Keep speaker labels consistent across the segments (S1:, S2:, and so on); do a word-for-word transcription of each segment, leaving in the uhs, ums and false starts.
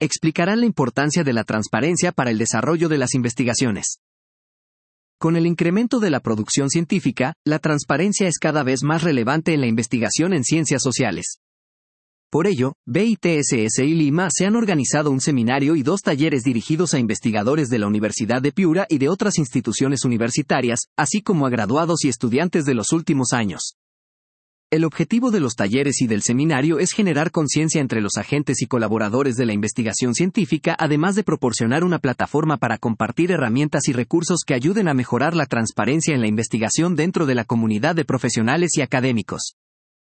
S1: explicarán la importancia de la transparencia para el desarrollo de las investigaciones. Con el incremento de la producción científica, la transparencia es cada vez más relevante en la investigación en ciencias sociales. Por ello, B I T S S y Lima se han organizado un seminario y dos talleres dirigidos a investigadores de la Universidad de Piura y de otras instituciones universitarias, así como a graduados y estudiantes de los últimos años. El objetivo de los talleres y del seminario es generar conciencia entre los agentes y colaboradores de la investigación científica, además de proporcionar una plataforma para compartir herramientas y recursos que ayuden a mejorar la transparencia en la investigación dentro de la comunidad de profesionales y académicos.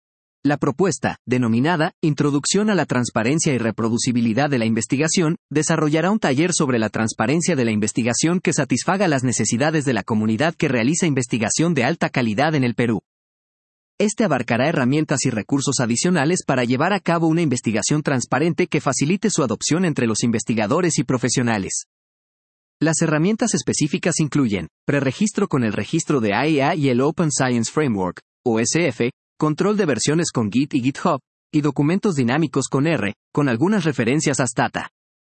S1: La propuesta, denominada Introducción a la Transparencia y Reproducibilidad de la Investigación, desarrollará un taller sobre la transparencia de la investigación que satisfaga las necesidades de la comunidad que realiza investigación de alta calidad en el Perú. Este abarcará herramientas y recursos adicionales para llevar a cabo una investigación transparente que facilite su adopción entre los investigadores y profesionales. Las herramientas específicas incluyen preregistro con el registro de A I A y el Open Science Framework, O S F, control de versiones con Git y GitHub, y documentos dinámicos con R, con algunas referencias a Stata.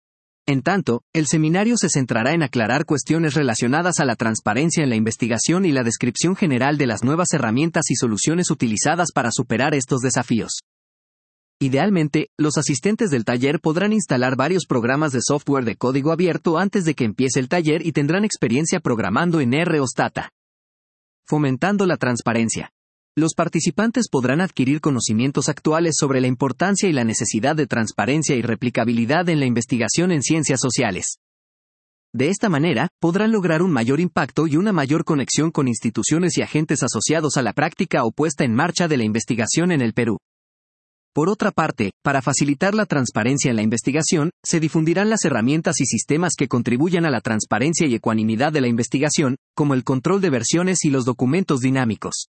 S1: En tanto, el seminario se centrará en aclarar cuestiones relacionadas a la transparencia en la investigación y la descripción general de las nuevas herramientas y soluciones utilizadas para superar estos desafíos. Idealmente, los asistentes del taller podrán instalar varios programas de software de código abierto antes de que empiece el taller y tendrán experiencia programando en R o Stata. Fomentando la transparencia. Los participantes podrán adquirir conocimientos actuales sobre la importancia y la necesidad de transparencia y replicabilidad en la investigación en ciencias sociales. De esta manera, podrán lograr un mayor impacto y una mayor conexión con instituciones y agentes asociados a la práctica o puesta en marcha de la investigación en el Perú. Por otra parte, para facilitar la transparencia en la investigación, se difundirán las herramientas y sistemas que contribuyan a la transparencia y ecuanimidad de la investigación, como el control de versiones y los documentos dinámicos.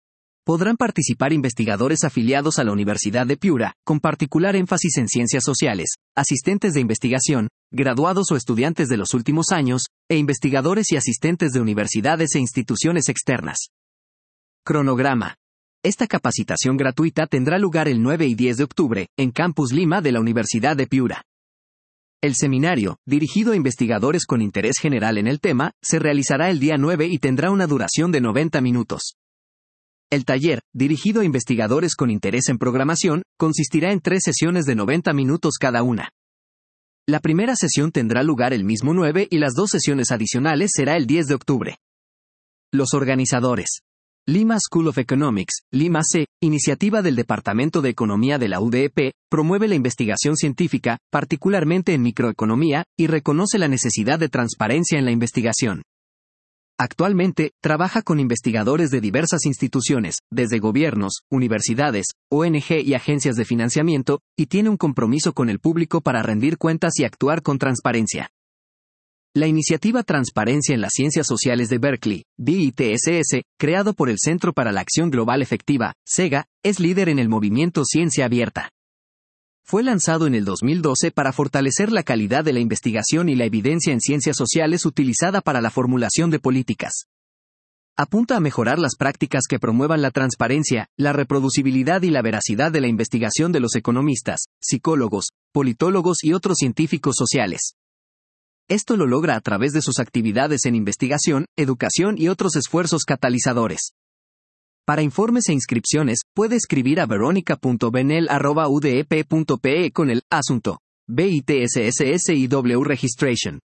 S1: Podrán participar investigadores afiliados a la Universidad de Piura, con particular énfasis en ciencias sociales, asistentes de investigación, graduados o estudiantes de los últimos años, e investigadores y asistentes de universidades e instituciones externas. Cronograma. Esta capacitación gratuita tendrá lugar el nueve y diez de octubre, en Campus Lima de la Universidad de Piura. El seminario, dirigido a investigadores con interés general en el tema, se realizará el día nueve y tendrá una duración de noventa minutos. El taller, dirigido a investigadores con interés en programación, consistirá en tres sesiones de noventa minutos cada una. La primera sesión tendrá lugar el mismo nueve y las dos sesiones adicionales será el diez de octubre. Los organizadores. Lima School of Economics, Lima C, iniciativa del Departamento de Economía de la U D E P, promueve la investigación científica, particularmente en microeconomía, y reconoce la necesidad de transparencia en la investigación. Actualmente, trabaja con investigadores de diversas instituciones, desde gobiernos, universidades, O N G y agencias de financiamiento, y tiene un compromiso con el público para rendir cuentas y actuar con transparencia. La iniciativa Transparencia en las Ciencias Sociales de Berkeley, B I T S S, creado por el Centro para la Acción Global Efectiva, SEGA, es líder en el movimiento Ciencia Abierta. Fue lanzado en el dos mil doce para fortalecer la calidad de la investigación y la evidencia en ciencias sociales utilizada para la formulación de políticas. Apunta a mejorar las prácticas que promuevan la transparencia, la reproducibilidad y la veracidad de la investigación de los economistas, psicólogos, politólogos y otros científicos sociales. Esto lo logra a través de sus actividades en investigación, educación y otros esfuerzos catalizadores. Para informes e inscripciones, puede escribir a veronica punto benel arroba u d e p punto p e con el asunto B I T S S S I W Registration.